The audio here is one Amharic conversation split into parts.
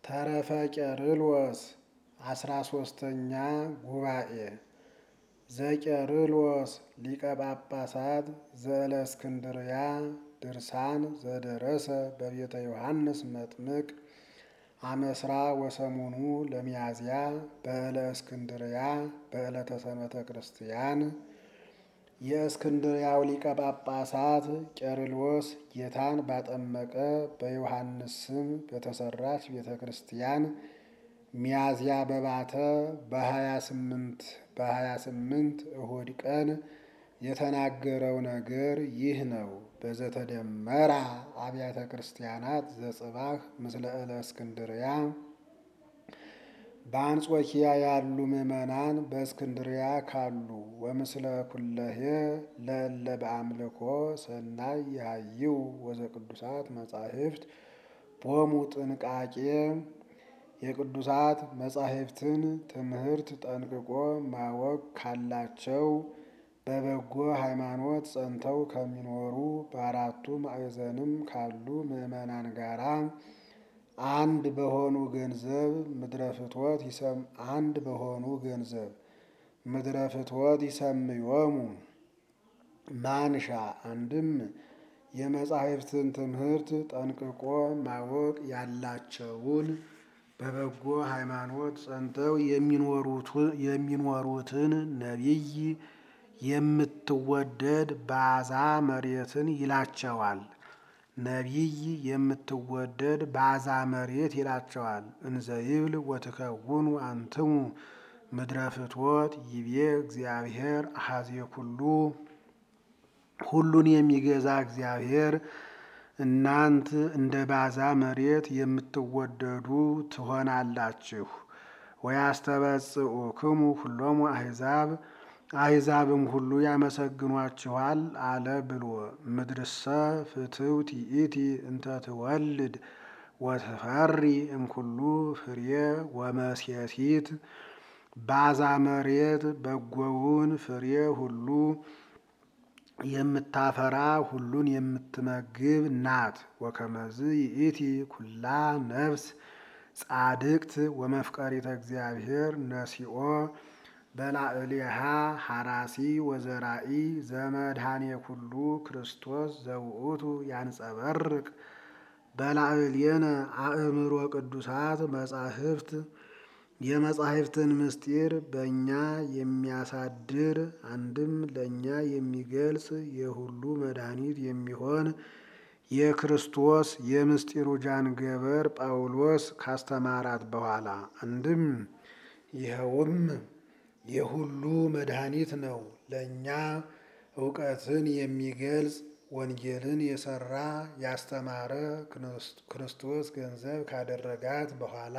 ተረፈ ቄርሎስ 13ኛ ጉባኤ ዘቄርሎስ ሊቀ ጳጳሳት ዘእለእስክንድርያ ድርሳን ዘደረሰ በቤተ ዮሐንስ መጥምቅ አመስራ ወሰሙኑ ለሚያዝያ በእለእስክንድርያ በዕለተ ሰንበተ ክርስቲያን። የእስክንድርያው ሊቀ ጳጳሳት ቄርሎስ ጌታን ባጠመቀ በዮሐንስ ስም በተሰራች ቤተ ክርስቲያን ሚያዝያ በባተ በ28 እሁድ ቀን የተናገረው ነገር ይህ ነው። በዘተደመራ አብያተ ክርስቲያናት ዘጽባህ ምስለ እለእስክንድርያ በአንጾኪያ ያሉ ምዕመናን በእስክንድርያ ካሉ ወምስለ ኩለሄ ለእለ በአምልኮ ሰናይ ያሃይው ወዘቅዱሳት መጻሕፍት ቦሙ ጥንቃቄ የቅዱሳት መጻሕፍትን ትምህርት ጠንቅቆ ማወቅ ካላቸው በበጎ ሃይማኖት ጸንተው ከሚኖሩ በአራቱ ማዕዘንም ካሉ ምዕመናን ጋራ አንድ በሆኑ ገንዘብ ምድረ ፍትወት ይሰምዮሙ ማንሻ። አንድም የመጻሕፍትን ትምህርት ጠንቅቆ ማወቅ ያላቸውን በበጎ ሃይማኖት ጸንተው የሚኖሩትን ነቢይ የምትወደድ ባዛ መሬትን ይላቸዋል። ነቢይ የምትወደድ ባዛ መሬት ይላቸዋል። እንዘ ይብል ወትከውኑ አንትሙ ምድረ ፍትወት ይቤ እግዚአብሔር አሐዜ ኩሉ። ሁሉን የሚገዛ እግዚአብሔር እናንት እንደ ባዛ መሬት የምትወደዱ ትሆናላችሁ። ወያስተበጽኡክሙ ሁሎሙ አሕዛብ አሕዛብም ሁሉ ያመሰግኗችኋል አለ ብሎ። ምድርሰ ፍትውት ይእቲ እንተ ትወልድ ወትፈሪ እምኩሉ ፍሬ ወመሴሲት። ባዛ መሬት በጎውን ፍሬ ሁሉ የምታፈራ ሁሉን የምትመግብ ናት። ወከመዝ ይእቲ ኩላ ነፍስ ጻድቅት ወመፍቀሪተ እግዚአብሔር ነሲኦ በላዕሌሃ ሐራሲ ወዘራኢ ዘመድኃኔ ኩሉ ክርስቶስ ዘውእቱ ያንጸበርቅ በላዕሌነ አእምሮ ቅዱሳት መጻሕፍት። የመጻሕፍትን ምስጢር በእኛ የሚያሳድር አንድም ለእኛ የሚገልጽ የሁሉ መድኃኒት የሚሆን የክርስቶስ የምስጢሩ ጃንገበር ጳውሎስ ካስተማራት በኋላ አንድም ይኸውም የሁሉ መድኃኒት ነው። ለእኛ እውቀትን የሚገልጽ ወንጌልን የሰራ ያስተማረ ክርስቶስ ገንዘብ ካደረጋት በኋላ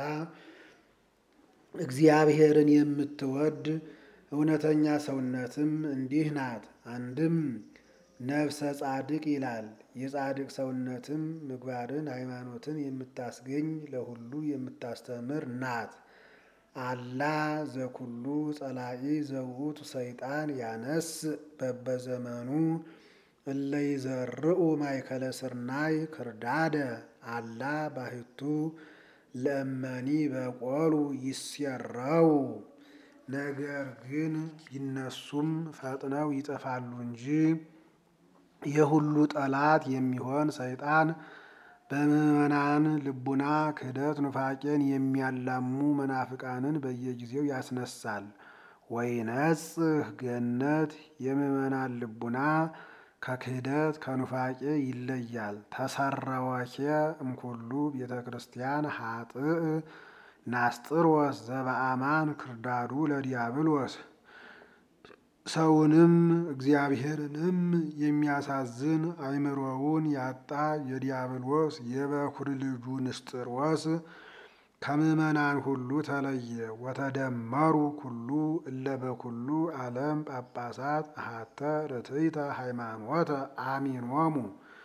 እግዚአብሔርን የምትወድ እውነተኛ ሰውነትም እንዲህ ናት። አንድም ነፍሰ ጻድቅ ይላል። የጻድቅ ሰውነትም ምግባርን ሃይማኖትን የምታስገኝ ለሁሉ የምታስተምር ናት። አላ ዘኩሉ ጸላኢ ዘውእቱ ሰይጣን ያነስ በበዘመኑ እለ ይዘርኡ ማእከለ ስርናይ ክርዳደ አላ ባሕቱ ለእመኒ በቆሉ ይሴረው። ነገር ግን ቢነሱም ፈጥነው ይጠፋሉ እንጂ የሁሉ ጠላት የሚሆን ሰይጣን በምዕመናን ልቡና ክህደት ኑፋቄን የሚያላሙ መናፍቃንን በየጊዜው ያስነሳል። ወይነጽህ ገነት የምዕመናን ልቡና ከክህደት ከኑፋቄ ይለያል። ተሰረወኬ እምኩሉ ቤተ ክርስቲያን ኃጥእ ናስጥሮስ ዘበአማን ክርዳዱ ለዲያብሎስ። ሰውንም እግዚአብሔርንም የሚያሳዝን አእምሮውን ያጣ የዲያብሎስ የበኩር ልጁ ንስጥሮስ ከምዕመናን ሁሉ ተለየ። ወተደመሩ ኩሉ እለ በኩሉ ዓለም ጳጳሳት አሐተ ርትዕተ ሃይማኖተ አሚኖሙ።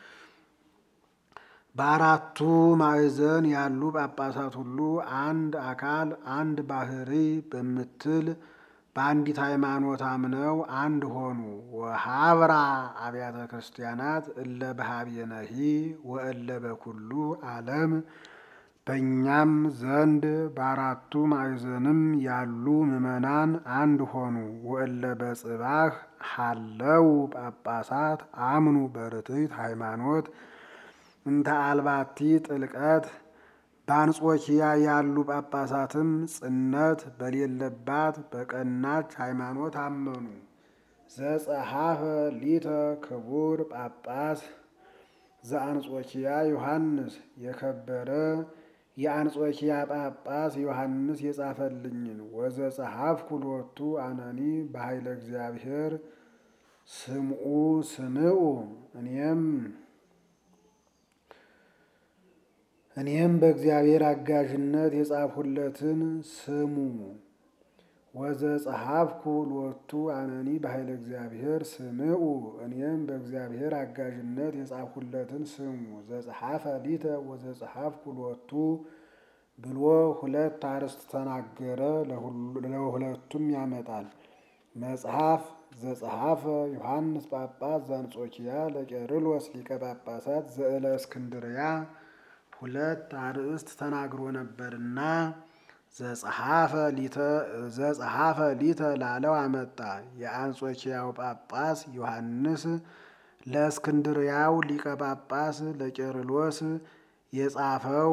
በአራቱ ማዕዘን ያሉ ጳጳሳት ሁሉ አንድ አካል አንድ ባህሪ በምትል በአንዲት ሃይማኖት አምነው አንድ ሆኑ። ወሀብራ አብያተ ክርስቲያናት እለ በሀቤነሂ ወእለ በኩሉ ዓለም በእኛም ዘንድ በአራቱ ማዕዘንም ያሉ ምዕመናን አንድ ሆኑ። ወእለ በጽባህ ሀለው ጳጳሳት አምኑ በርትዕት ሃይማኖት እንተ አልባቲ ጥልቀት። በአንጾኪያ ያሉ ጳጳሳትም ጽነት በሌለባት በቀናች ሃይማኖት አመኑ። ዘጸሐፈ ሊተ ክቡር ጳጳስ ዘአንጾኪያ ዮሐንስ የከበረ የአንጾኪያ ጳጳስ ዮሐንስ የጻፈልኝን ወዘጸሐፍኩ ሎቱ አነኒ በኃይለ እግዚአብሔር ስምዑ እኔም በእግዚአብሔር አጋዥነት የጻፍሁለትን ስሙ። ወዘጸሐፍኩ ሎቱ አነኒ በኃይለ እግዚአብሔር ስምዑ እኔም በእግዚአብሔር አጋዥነት የጻፍሁለትን ስሙ። ዘጸሐፈ ሊተ ወዘጸሐፍኩ ሎቱ ብሎ ሁለት አርዕስት ተናገረ። ለሁለቱም ያመጣል። መጽሐፍ ዘጸሐፈ ዮሐንስ ጳጳስ ዘአንጾኪያ ለቄርሎስ ሊቀ ጳጳሳት ዘእለ እስክንድርያ ሁለት አርዕስት ተናግሮ ነበርና ዘጸሐፈ ሊተ ላለው አመጣ። የአንጾኪያው ጳጳስ ዮሐንስ ለእስክንድርያው ሊቀ ጳጳስ ለቄርሎስ የጻፈው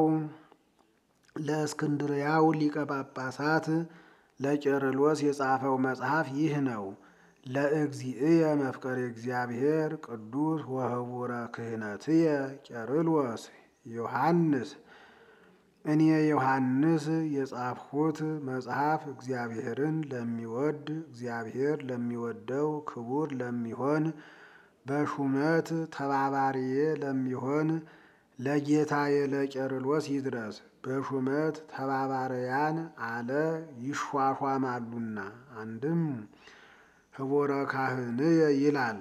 ለእስክንድርያው ሊቀ ጳጳሳት ለቄርሎስ የጻፈው መጽሐፍ ይህ ነው። ለእግዚእየ መፍቀሬ እግዚአብሔር ቅዱስ ወህቡረ ክህነትየ ቄርሎስ ዮሐንስ እኔ ዮሐንስ የጻፍሁት መጽሐፍ እግዚአብሔርን ለሚወድ እግዚአብሔር ለሚወደው ክቡር ለሚሆን በሹመት ተባባሪዬ ለሚሆን ለጌታዬ ለቄርሎስ ይድረስ። በሹመት ተባባሪያን አለ ይሿሿማሉና። አንድም ህቡረ ካህንየ ይላል፣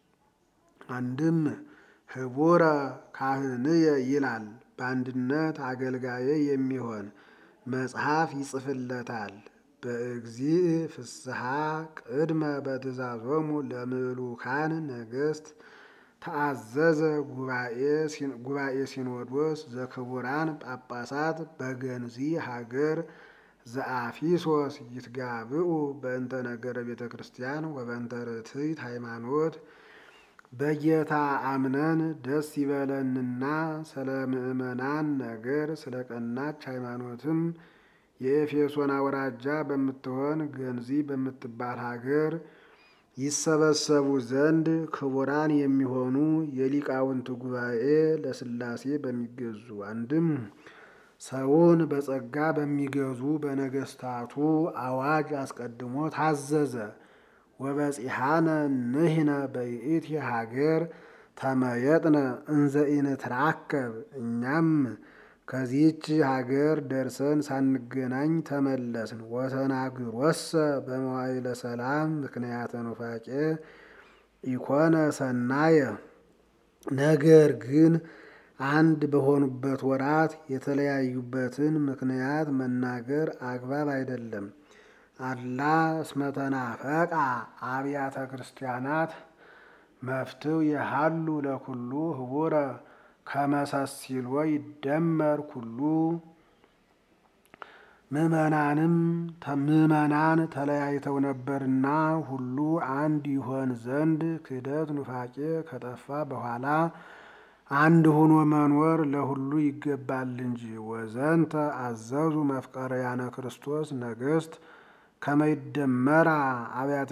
አንድም ህቡረ ካህንየ ይላል። በአንድነት አገልጋዬ የሚሆን መጽሐፍ ይጽፍለታል። በእግዚእ ፍስሐ ቅድመ በትእዛዞሙ ለምሉካን ነገሥት ተአዘዘ ጉባኤ ሲኖዶስ ዘክቡራን ጳጳሳት በገንዚ ሀገር ዘአፊሶስ ይትጋብኡ በእንተ ነገረ ቤተ ክርስቲያን ወበእንተ ርትዕት ሃይማኖት። በጌታ አምነን ደስ ይበለንና ስለ ምእመናን ነገር ስለ ቀናች ሃይማኖትም የኤፌሶን አውራጃ በምትሆን ገንዚ በምትባል ሀገር ይሰበሰቡ ዘንድ ክቡራን የሚሆኑ የሊቃውንት ጉባኤ ለሥላሴ በሚገዙ አንድም ሰውን በጸጋ በሚገዙ በነገስታቱ አዋጅ አስቀድሞ ታዘዘ። ወበጺሐነ ንሕነ በይእቲ ሀገር ተመየጥነ እንዘ ኢንትራከብ እኛም ከዚህች ሀገር ደርሰን ሳንገናኝ ተመለስን። ወተናግሮሰ በመዋዕለ ሰላም ምክንያተ ኑፋቄ ኢኮነ ሰናየ። ነገር ግን አንድ በሆኑበት ወራት የተለያዩበትን ምክንያት መናገር አግባብ አይደለም። አላ እስመ ተናፈቃ አብያተ ክርስቲያናት መፍትው የሃሉ ለኩሉ ህቡረ ከመሰሲሎ ይደመር ኩሉ። ምእመናን ተለያይተው ነበርና ሁሉ አንድ ይሆን ዘንድ ክህደት ኑፋቄ ከጠፋ በኋላ አንድ ሆኖ መኖር ለሁሉ ይገባል እንጂ። ወዘንተ አዘዙ መፍቀርያነ ክርስቶስ ነገሥት ከመይደመራ አብያተ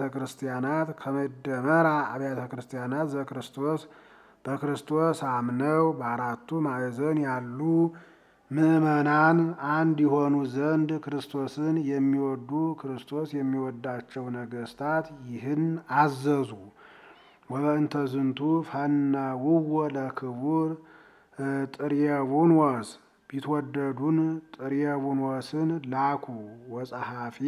ክርስቲያናት ዘክርስቶስ በክርስቶስ አምነው በአራቱ ማዕዘን ያሉ ምእመናን አንድ የሆኑ ዘንድ ክርስቶስን የሚወዱ ክርስቶስ የሚወዳቸው ነገሥታት ይህን አዘዙ። ወበእንተ ዝንቱ ፈነውዎ ለክቡር ጥርየቡንወስ ቢትወደዱን ጥርየቡንወስን ላኩ። ወጸሐፊ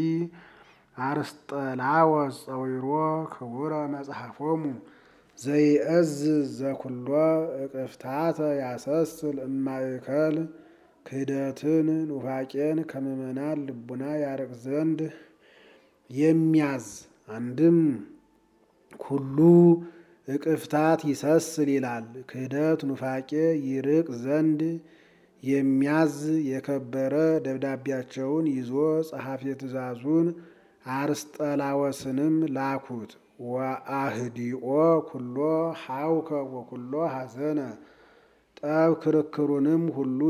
አርስጠላወስ ጸዊሮ ክቡረ መጽሐፎሙ ዘይእዝዝ ዘኩሎ እቅፍታተ ያሰስል እማእከል። ክህደትን ኑፋቄን ከምእመናን ልቡና ያርቅ ዘንድ የሚያዝ አንድም ኩሉ እቅፍታት ይሰስል ይላል። ክህደት ኑፋቄ ይርቅ ዘንድ የሚያዝ የከበረ ደብዳቤያቸውን ይዞ ጸሐፌ ትእዛዙን አርስጠላወስንም ላኩት። ወአህዲኦ ኩሎ ሐውከ ወኩሎ ሐዘነ ጠብ ክርክሩንም ሁሉ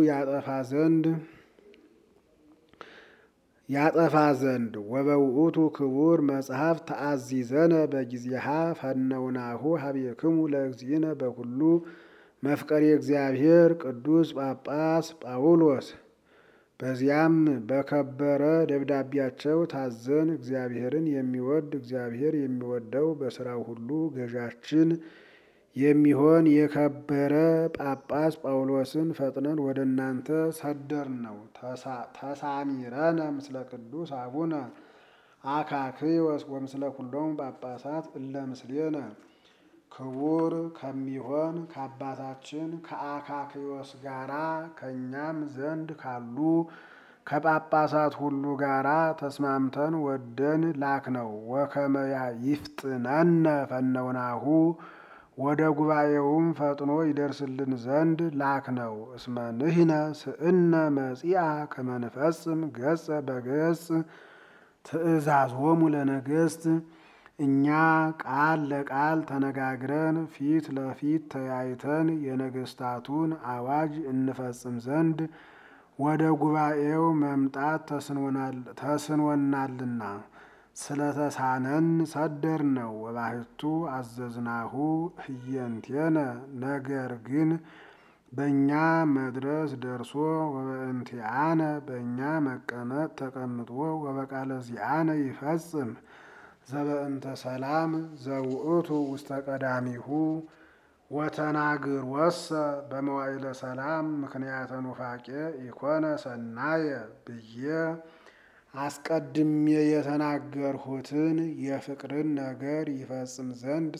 ያጠፋ ዘንድ ወበውእቱ ክቡር መጽሐፍ ተአዚዘነ በጊዜሃ ፈነውናሁ ሀቤክሙ ለእግዚእነ በኩሉ መፍቀሪ እግዚአብሔር ቅዱስ ጳጳስ ጳውሎስ። በዚያም በከበረ ደብዳቤያቸው ታዘን እግዚአብሔርን የሚወድ እግዚአብሔር የሚወደው በሥራው ሁሉ ገዣችን የሚሆን የከበረ ጳጳስ ጳውሎስን ፈጥነን ወደ እናንተ ሰደርነው። ተሳሚረነ ምስለ ቅዱስ አቡነ አካክዮስ ወምስለ ኩሎሙ ጳጳሳት እለ ምስሌነ። ክቡር ከሚሆን ከአባታችን ከአካክዮስ ጋራ ከእኛም ዘንድ ካሉ ከጳጳሳት ሁሉ ጋራ ተስማምተን ወደን ላክነው። ወከመያ ይፍጥነነ ፈነውናሁ ወደ ጉባኤውም ፈጥኖ ይደርስልን ዘንድ ላክነው። እስመ ንሕነ ስእነ መጺአ ከመ ንፈጽም ገጸ በገጽ ትእዛዞሙ ለነገሥት። እኛ ቃል ለቃል ተነጋግረን ፊት ለፊት ተያይተን የነገሥታቱን አዋጅ እንፈጽም ዘንድ ወደ ጉባኤው መምጣት ተስኖናልና ስለተሳነን ሰደር ነው። ወባሕቱ አዘዝናሁ ህየንቴነ። ነገር ግን በእኛ መድረስ ደርሶ ወበእንቲአነ በእኛ መቀመጥ ተቀምጦ ወበቃለ ዚአነ ይፈጽም ዘበእንተ ሰላም ዘውእቱ ውስተ ቀዳሚሁ ወተናግር ወሰ በመዋዕለ ሰላም ምክንያተ ኑፋቄ ኢኮነ ሰናየ ብዬ አስቀድሜ የተናገርሁትን የፍቅርን ነገር ይፈጽም ዘንድ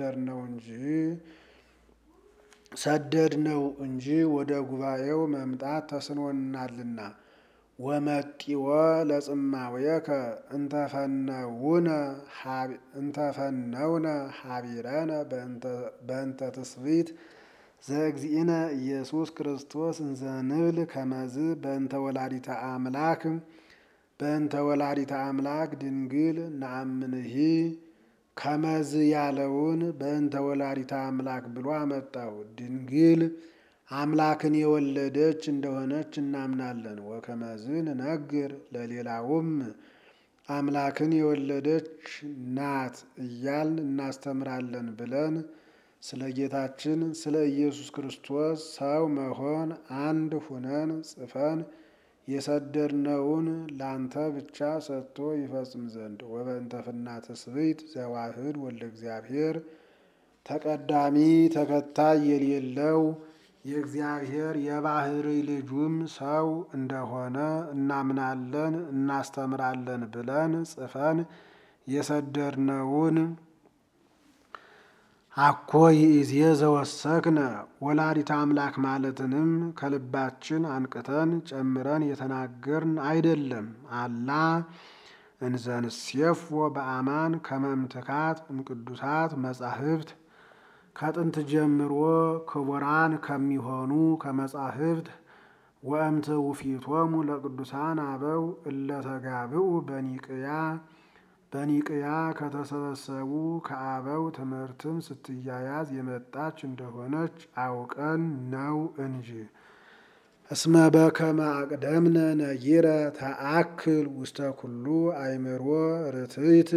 ሰደድነው እንጂ ወደ ጉባኤው መምጣት ተስኖናልና። ወመጢወ ለጽማዌከ እንተፈነውነ ሀቢረነ በእንተ ትስብእት ዘእግዚእነ ኢየሱስ ክርስቶስ እንዘ ንብል ከመዝ በእንተ ወላዲተ አምላክ ድንግል ነአምንሂ። ከመዝ ያለውን በእንተ ወላዲተ አምላክ ብሎ አመጣው። ድንግል አምላክን የወለደች እንደሆነች እናምናለን። ወከመዝ ንነግር ለሌላውም አምላክን የወለደች ናት እያልን እናስተምራለን ብለን ስለ ጌታችን ስለ ኢየሱስ ክርስቶስ ሰው መሆን አንድ ሁነን ጽፈን የሰደድነውን ላንተ ብቻ ሰጥቶ ይፈጽም ዘንድ። ወበእንተ ፍናተ ትስብእት ዘዋህድ ወልደ እግዚአብሔር ተቀዳሚ ተከታይ የሌለው የእግዚአብሔር የባሕርይ ልጁም ሰው እንደሆነ እናምናለን እናስተምራለን ብለን ጽፈን የሰደድነውን አኮ ይእዜ ዘወሰክነ ወላዲተ አምላክ ማለትንም ከልባችን አንቅተን ጨምረን የተናገርን አይደለም። አላ እንዘንሴፎ በአማን ከመ እምትካት እምቅዱሳት መጻሕፍት ከጥንት ጀምሮ ክቡራን ከሚሆኑ ከመጻሕፍት ወእምትውፊቶሙ ለቅዱሳን አበው እለተጋብኡ በኒቅያ ከተሰበሰቡ ከአበው ትምህርትም ስትያያዝ የመጣች እንደሆነች አውቀን ነው እንጂ። እስመ በከመ አቅደምነ ነጊረ ተአክል ውስተ ኩሉ አእምሮ ርትዕት።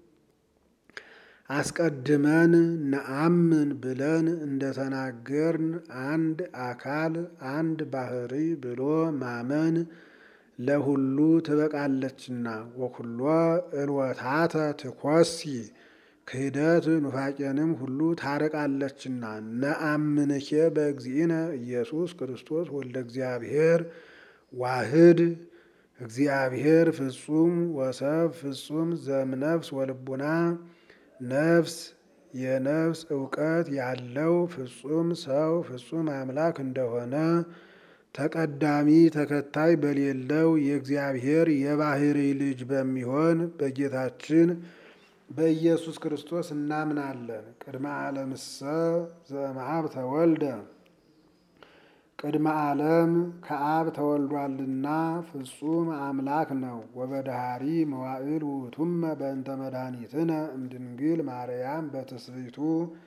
አስቀድመን ነአምን ብለን እንደተናገርን አንድ አካል አንድ ባሕርይ ብሎ ማመን ለሁሉ ትበቃለችና። ወኩሎ እልወታተ ትኰሲ ክህደት ኑፋቄንም ሁሉ ታርቃለችና። ነአምንኬ በእግዚእነ ኢየሱስ ክርስቶስ ወልደ እግዚአብሔር ዋህድ እግዚአብሔር ፍጹም ወሰብ ፍጹም ዘእምነፍስ ወልቡና። ነፍስ የነፍስ እውቀት ያለው ፍጹም ሰው ፍጹም አምላክ እንደሆነ ተቀዳሚ ተከታይ በሌለው የእግዚአብሔር የባሕርይ ልጅ በሚሆን በጌታችን በኢየሱስ ክርስቶስ እናምናለን። ቅድመ ዓለምሰ ዘእምአብ ተወልደ ቅድመ ዓለም ከአብ ተወልዷልና ፍጹም አምላክ ነው። ወበዳህሪ መዋዕል ውእቱመ በእንተ መድኃኒትነ እምድንግል ማርያም በትስብእቱ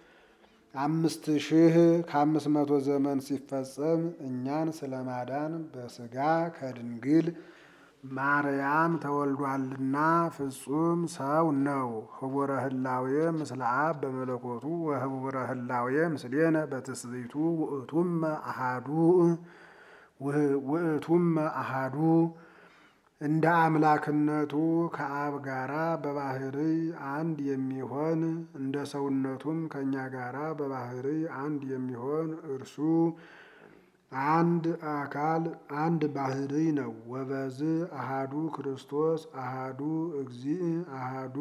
5500 ዘመን ሲፈጸም እኛን ስለማዳን በሥጋ ከድንግል ማርያም ተወልዷልና ፍጹም ሰው ነው። ህቡረ ህላዌ ምስለ አብ በመለኮቱ ወህቡረ ህላዌ ምስሌነ በትስብእቱ ውእቱመ አሃዱ እንደ አምላክነቱ ከአብ ጋራ በባህርይ አንድ የሚሆን እንደ ሰውነቱም ከእኛ ጋራ በባህርይ አንድ የሚሆን እርሱ አንድ አካል አንድ ባህርይ ነው። ወበዝ አሃዱ ክርስቶስ አሃዱ እግዚእ አሃዱ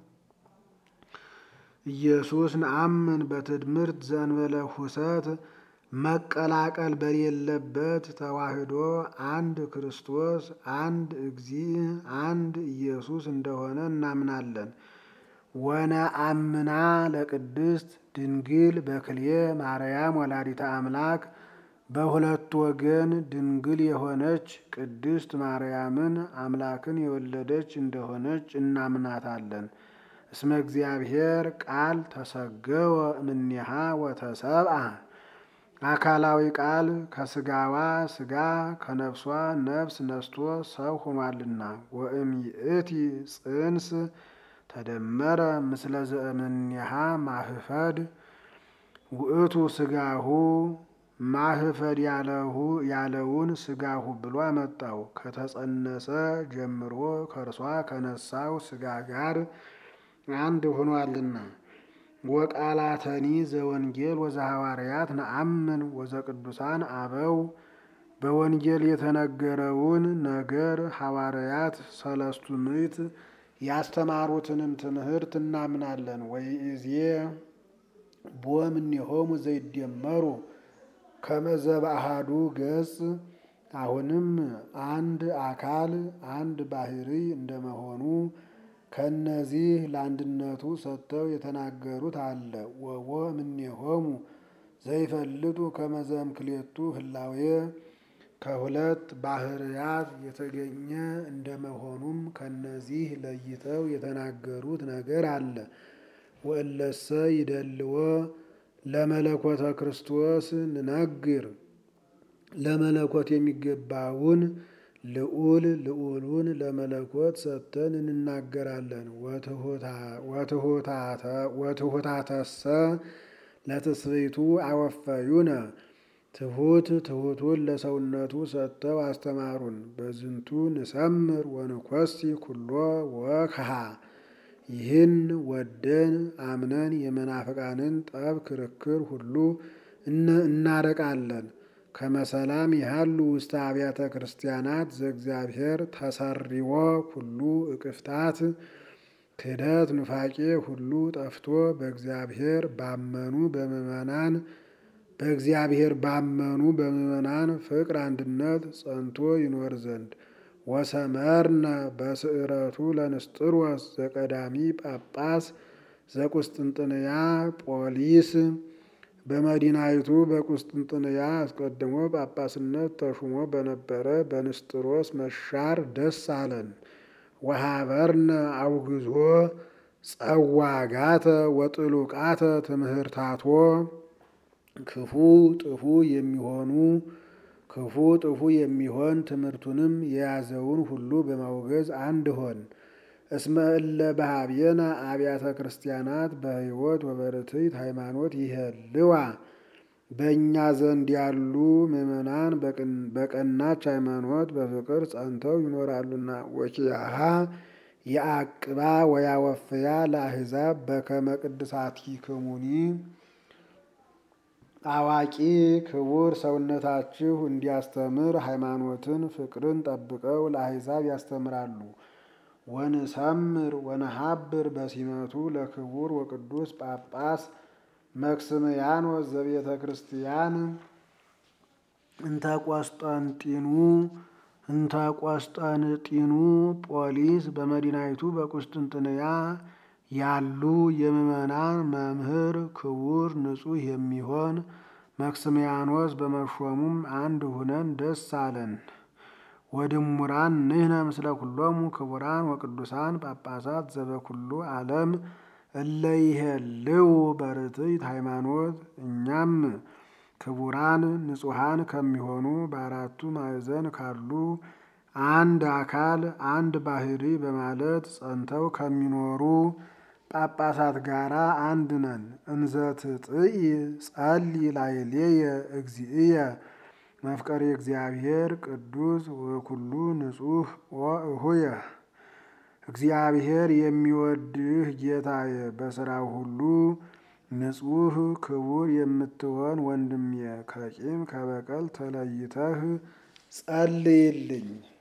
ኢየሱስ ነአምን በትድምርት ዘእንበለ ሁሰት መቀላቀል በሌለበት ተዋህዶ አንድ ክርስቶስ አንድ እግዚእ አንድ ኢየሱስ እንደሆነ እናምናለን። ወነአምና ለቅድስት ድንግል በክልኤ ማርያም ወላዲተ አምላክ በሁለት ወገን ድንግል የሆነች ቅድስት ማርያምን አምላክን የወለደች እንደሆነች እናምናታለን። እስመ እግዚአብሔር ቃል ተሰገወ እምኔሃ ወተሰብአ አካላዊ ቃል ከስጋዋ ስጋ ከነፍሷ ነፍስ ነስቶ ሰው ሆኗልና። ወእምይእቲ ጽንስ ተደመረ ምስለ ዘእምኔሃ ማህፈድ ውእቱ ስጋሁ ማህፈድ ያለውን ስጋሁ ብሎ አመጣው። ከተጸነሰ ጀምሮ ከእርሷ ከነሳው ስጋ ጋር አንድ ሆኗልና። ወቃላተኒ ዘወንጌል ወዘሐዋርያት ነአምን ወዘቅዱሳን አበው በወንጌል የተነገረውን ነገር ሐዋርያት ሰለስቱ ምዕት ያስተማሩትንም ትምህርት እናምናለን። ወይእዜ ቦእምኔሆሙ ዘይደመሩ ከመ ዘበአሐዱ ገጽ አሁንም አንድ አካል አንድ ባህርይ እንደመሆኑ ከነዚህ ለአንድነቱ ሰጥተው የተናገሩት አለ። ወቦእምኔሆሙ ዘይፈልጡ ከመ ዘእምክልኤቱ ህላዌ ከሁለት ባህርያት የተገኘ እንደመሆኑም ከነዚህ ለይተው የተናገሩት ነገር አለ። ወእለሰ ይደልዎ ለመለኮተ ክርስቶስ ንነግር ለመለኮት የሚገባውን ልዑሉን ለመለኮት ሰጥተን እንናገራለን። ወትሑታተሰ ለትስብእቱ አወፈዩነ ትሑቱን ለሰውነቱ ሰጥተው አስተማሩን። በዝንቱ ንሰምር ወንኰሲ ኩሎ ወክሃ ይህን ወደን አምነን የመናፍቃንን ጠብ ክርክር ሁሉ እናረቃለን። ከመሰላም ያህሉ ውስተ አብያተ ክርስቲያናት ዘእግዚአብሔር ተሰሪዎ ኩሉ እቅፍታት ክህደት ኑፋቄ ሁሉ ጠፍቶ በእግዚአብሔር ባመኑ በምእመናን ፍቅር አንድነት ጸንቶ ይኖር ዘንድ ወሰመርነ በስዕረቱ ለንስጥሮስ ዘቀዳሚ ጳጳስ ዘቁስጥንጥንያ ጶሊስ በመዲናይቱ በቁስጥንጥንያ አስቀድሞ ጳጳስነት ተሹሞ በነበረ በንስጥሮስ መሻር ደስ አለን። ወሀበርነ አውግዞ ጸዋጋተ ወጥሉቃተ ትምህርታቶ ክፉ ጥፉ የሚሆን ትምህርቱንም የያዘውን ሁሉ በማውገዝ አንድ ሆን። እስመ እለ በኀቤነ አብያተ ክርስቲያናት በሕይወት ወበርትዕት ሃይማኖት ይሄልዋ በእኛ ዘንድ ያሉ ምእመናን በቀናች ሃይማኖት በፍቅር ጸንተው ይኖራሉና። ወኪያሃ የአቅባ ወያወፍያ ለአሕዛብ በከመ ቅድሳቲክሙኒ አዋቂ ክቡር ሰውነታችሁ እንዲያስተምር ሃይማኖትን ፍቅርን ጠብቀው ለአሕዛብ ያስተምራሉ። ወንሰምር ወነሀብር በሲመቱ ለክቡር ወቅዱስ ጳጳስ መክስምያኖስ ዘቤተ ክርስቲያን እንተ ቆስጠንጢኑ ጶሊስ በመዲናይቱ በቁስጥንጥንያ ያሉ የምእመናን መምህር ክቡር ንጹሕ የሚሆን መክስምያኖስ በመሾሙም አንድ ሁነን ደስ አለን። ወድሙራን ንሕነ ምስለ ኩሎሙ ክቡራን ወቅዱሳን ጳጳሳት ዘበኩሉ ዓለም እለ ይሄልው በርትዕት ሃይማኖት። እኛም ክቡራን ንጹሐን ከሚሆኑ በአራቱ ማዕዘን ካሉ አንድ አካል አንድ ባህሪ በማለት ጸንተው ከሚኖሩ ጳጳሳት ጋራ አንድ ነን። እንዘ ትጥኢ ጸልይ ላዕሌየ እግዚእየ መፍቀሬ እግዚአብሔር ቅዱስ ወኩሉ ንጹሕ ወእሁየ። እግዚአብሔር የሚወድህ ጌታዬ በሥራው ሁሉ ንጹሕ ክቡር የምትሆን ወንድሜ ከቂም ከበቀል ተለይተህ ጸልይልኝ።